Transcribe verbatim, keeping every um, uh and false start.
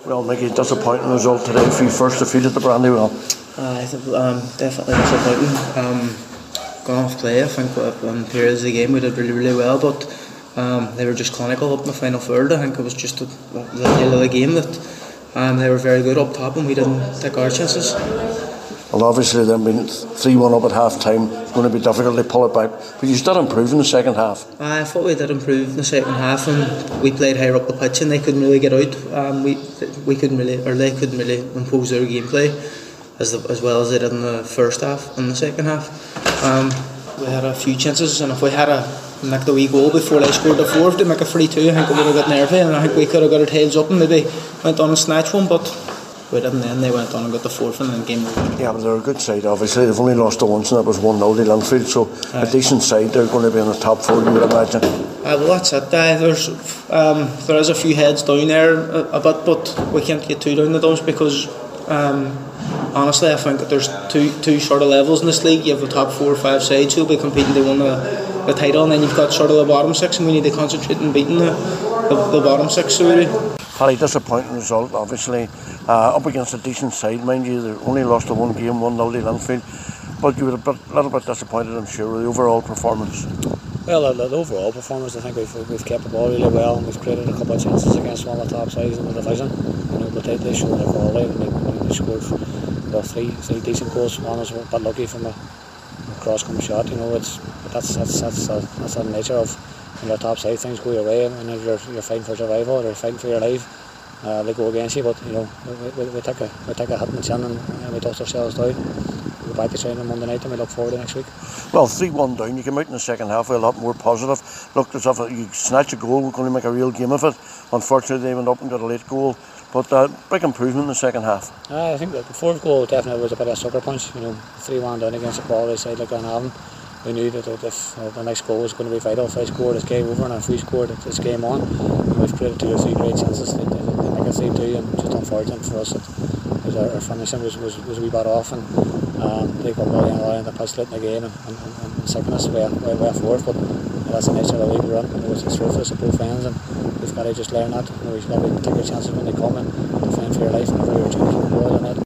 Well, Mickey, disappointing result today for you, first defeat at the Brandywell. Uh, I think um, definitely disappointing. Um, gone off play. I think on periods of the game we did really, really well, but um, they were just clinical up in the final third. I think it was just the, the nail of the game that um, they were very good up top and we didn't take our chances. Well, obviously, them being three one up at half time, it's going to be difficult to pull it back. But you did improve in the second half. I thought we did improve in the second half, and we played higher up the pitch, and they couldn't really get out. Um, we we couldn't really, or they couldn't really impose their gameplay as the, as well as they did in the first half and the second half. Um, we had a few chances, and if we had a nicked a wee goal before they scored the fourth to make a three two, I think it would have got nervy, and I think we could have got our tails up and maybe went on and snatched one, but we didn't. Then they went on and got the fourth and then game over. Yeah, but they're a good side, obviously. They've only lost to once, and that was one nil to Linfield, so Aye. a decent side. They're going to be in the top four, you would imagine. Uh, well, that's it. Uh, there's, um, there is a few heads down there a, a bit, but we can't get too down the dumps because um, honestly, I think that there's two two sort of levels in this league. You have the top four or five sides who'll be competing to win the, the title, and then you've got sort of the bottom six, and we need to concentrate on beating the, the, the bottom six. So really. Paddy, disappointing result, obviously, uh, up against a decent side, mind you. They only lost to one game, one nil to Linfield, but you were a bit, little bit disappointed, I'm sure, with the overall performance. Well, the, the overall performance, I think we've, we've kept the ball really well, and we've created a couple of chances against one of the top sides in the division. You know, but they, they showed their quality, and they, they scored well, three, three decent goals. One was a bit lucky from a, a cross-come shot. You know, it's but that's that's that's uh, that's the nature of. On the top side, things go your way, and if you're, you're fighting for survival or you're fighting for your life, uh, they go against you. But you know, we, we, we take a we take a hit in the chin and, and we dust ourselves down. We go back to training on Monday night, and we look forward to next week. Well, three one down, you came out in the second half with a lot more positive. Looked as if you snatched a goal, we're going to make a real game of it. Unfortunately, they went up and got a late goal, but uh, big improvement in the second half. Uh, I think that the fourth goal definitely was a bit of a sucker punch. You know, three one down against a quality side like Glenavon. We knew that if uh, the next goal was going to be vital. If I scored, it's game over, and if we scored, it's game on. And we've created two or three great chances. They, they, they make it three two, and just unfortunate for us that our, our finishing was, was, was a wee bit off, and um, they got really in the pitch late in the game and, and, and, and second us way, way, way forward. But that's the nature of the league we're in. You know, it's, it's ruthless at both ends, and we've got to just learn that. You know, we've got to take our chances when they come and defend for your life and every opportunity to go out on it.